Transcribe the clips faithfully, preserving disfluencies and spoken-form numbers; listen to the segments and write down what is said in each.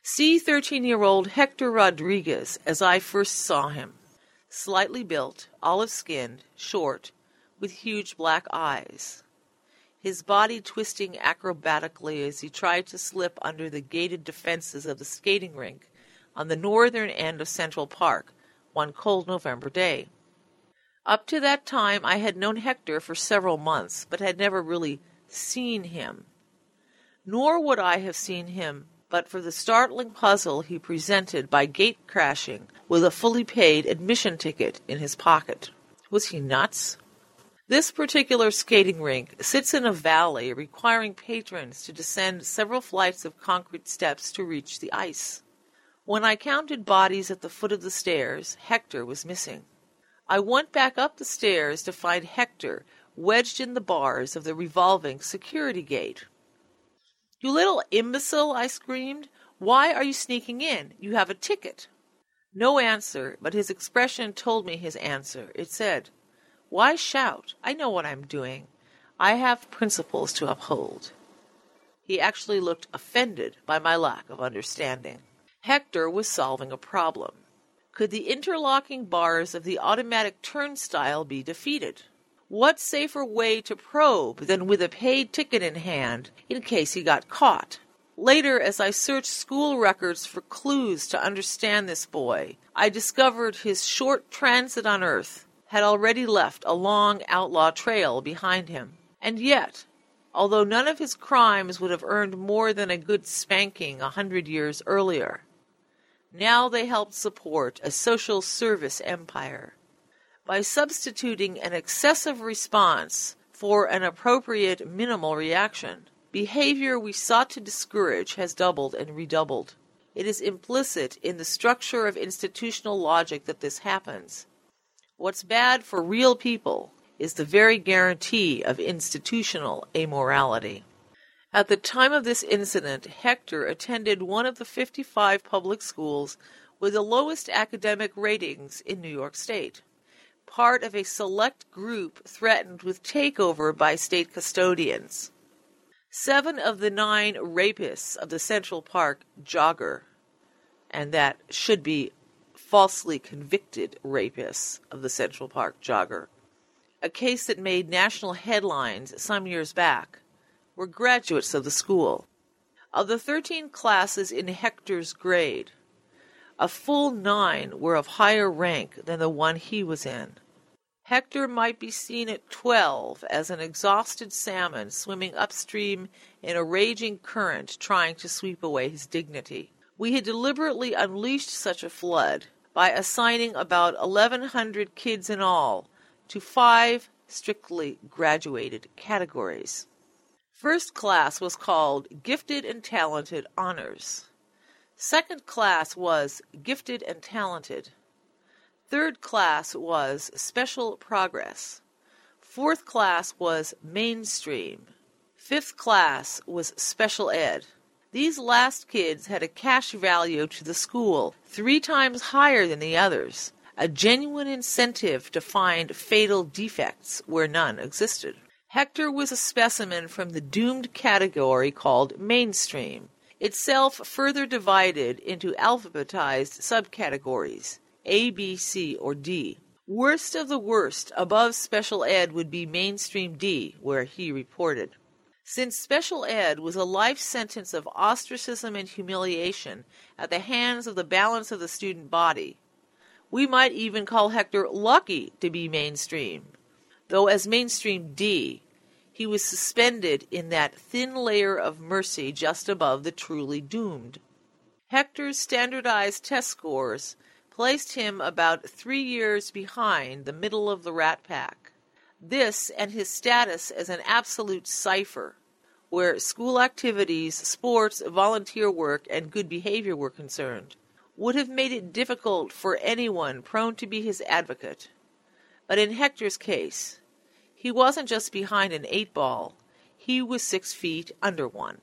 See thirteen-year-old Hector Rodriguez as I first saw him. Slightly built, olive-skinned, short, with huge black eyes. His body twisting acrobatically as he tried to slip under the gated defenses of the skating rink on the northern end of Central Park one cold November day. Up to that time I had known Hector for several months, but had never really seen him. Nor would I have seen him but for the startling puzzle he presented by gate-crashing with a fully paid admission ticket in his pocket. Was he nuts? This particular skating rink sits in a valley requiring patrons to descend several flights of concrete steps to reach the ice. When I counted bodies at the foot of the stairs, Hector was missing. I went back up the stairs to find Hector wedged in the bars of the revolving security gate. "You little imbecile," I screamed. "Why are you sneaking in? You have a ticket." No answer, but his expression told me his answer. It said, "Why shout? I know what I'm doing. I have principles to uphold." He actually looked offended by my lack of understanding. Hector was solving a problem. Could the interlocking bars of the automatic turnstile be defeated? What safer way to probe than with a paid ticket in hand in case he got caught? Later, as I searched school records for clues to understand this boy, I discovered his short transit on Earth had already left a long outlaw trail behind him. And yet, although none of his crimes would have earned more than a good spanking a hundred years earlier, now they helped support a social service empire. By substituting an excessive response for an appropriate minimal reaction, behavior we sought to discourage has doubled and redoubled. It is implicit in the structure of institutional logic that this happens. What's bad for real people is the very guarantee of institutional amorality. At the time of this incident, Hector attended one of the fifty-five public schools with the lowest academic ratings in New York State, part of a select group threatened with takeover by state custodians. Seven of the nine rapists of the Central Park jogger, and that should be falsely convicted rapists of the Central Park jogger, a case that made national headlines some years back, were graduates of the school. Of the thirteen classes in Hector's grade, a full nine were of higher rank than the one he was in. Hector might be seen at twelve as an exhausted salmon swimming upstream in a raging current trying to sweep away his dignity. We had deliberately unleashed such a flood by assigning about eleven hundred kids in all to five strictly graduated categories. First class was called Gifted and Talented Honors. Second class was Gifted and Talented. Third class was Special Progress. Fourth class was Mainstream. Fifth class was Special Ed. These last kids had a cash value to the school three times higher than the others, a genuine incentive to find fatal defects where none existed. Hector was a specimen from the doomed category called Mainstream, itself further divided into alphabetized subcategories, A, B, C, or D. Worst of the worst above Special Ed would be Mainstream D, where he reported. Since Special Ed was a life sentence of ostracism and humiliation at the hands of the balance of the student body, we might even call Hector lucky to be Mainstream, though as Mainstream D, he was suspended in that thin layer of mercy just above the truly doomed. Hector's standardized test scores placed him about three years behind the middle of the rat pack. This and his status as an absolute cipher, where school activities, sports, volunteer work, and good behavior were concerned, would have made it difficult for anyone prone to be his advocate. But in Hector's case, he wasn't just behind an eight ball, he was six feet under one.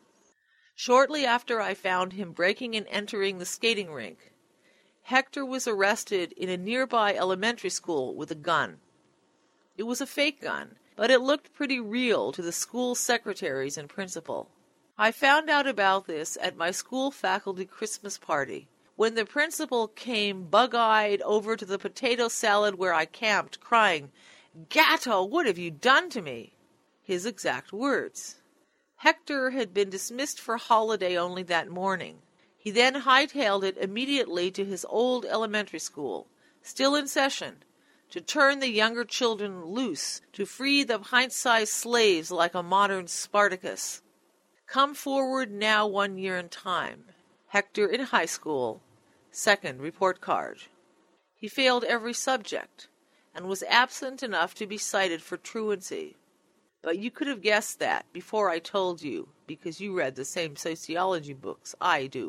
Shortly after I found him breaking and entering the skating rink, Hector was arrested in a nearby elementary school with a gun. It was a fake gun, but it looked pretty real to the school secretaries and principal. I found out about this at my school faculty Christmas party, when the principal came bug-eyed over to the potato salad where I camped, crying, "Gatto, what have you done to me?" His exact words. Hector had been dismissed for holiday only that morning. He then hightailed it immediately to his old elementary school, still in session, to turn the younger children loose, to free the pint-sized slaves like a modern Spartacus. Come forward now one year in time. Hector in high school, second report card. He failed every subject, and was absent enough to be cited for truancy. But you could have guessed that before I told you, because you read the same sociology books I do.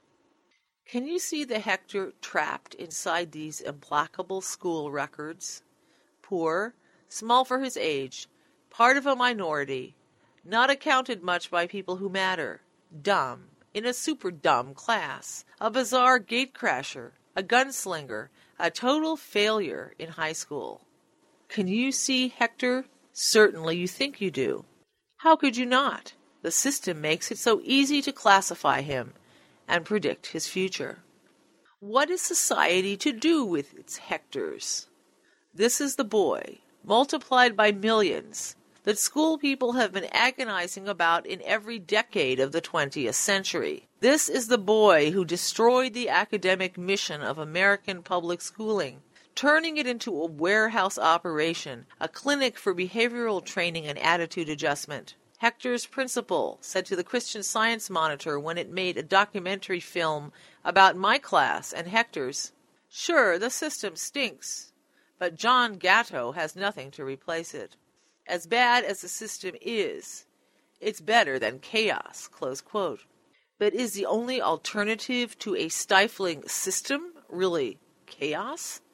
Can you see the Hector trapped inside these implacable school records? Poor, small for his age, part of a minority, not accounted much by people who matter, dumb, in a super dumb class, a bizarre gatecrasher, a gunslinger, a total failure in high school. Can you see Hector? Certainly you think you do. How could you not? The system makes it so easy to classify him and predict his future. What is society to do with its Hectors? This is the boy, multiplied by millions, that school people have been agonizing about in every decade of the twentieth century. This is the boy who destroyed the academic mission of American public schooling, turning it into a warehouse operation, a clinic for behavioral training and attitude adjustment. Hector's principal said to the Christian Science Monitor when it made a documentary film about my class and Hector's, "Sure, the system stinks, but John Gatto has nothing to replace it. As bad as the system is, it's better than chaos," close quote. But is the only alternative to a stifling system really chaos?